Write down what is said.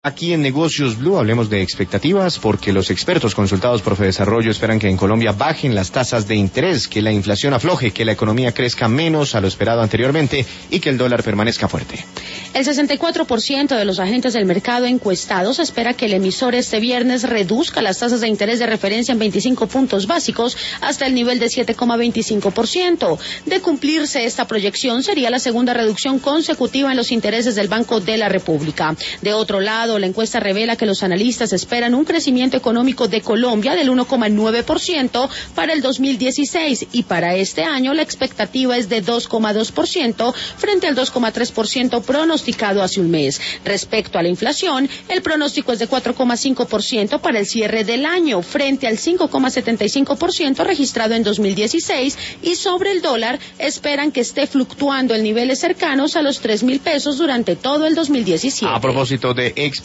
Aquí en Negocios Blue hablemos de expectativas porque los expertos consultados por Fedesarrollo esperan que en Colombia bajen las tasas de interés, que la inflación afloje, que la economía crezca menos a lo esperado anteriormente y que el dólar permanezca fuerte. El 64% de los agentes del mercado encuestados espera que el emisor este viernes reduzca las tasas de interés de referencia en 25 puntos básicos hasta el nivel de 7,25%. De cumplirse esta proyección, sería la segunda reducción consecutiva en los intereses del Banco de la República. De otro lado, la encuesta revela que los analistas esperan un crecimiento económico de Colombia del 1,9% para el 2016 y para este año la expectativa es de 2,2% frente al 2,3% pronosticado hace un mes. Respecto a la inflación, el pronóstico es de 4,5% para el cierre del año frente al 5,75% registrado en 2016 y sobre el dólar esperan que esté fluctuando en niveles cercanos a los 3.000 pesos durante todo el 2017. A propósito de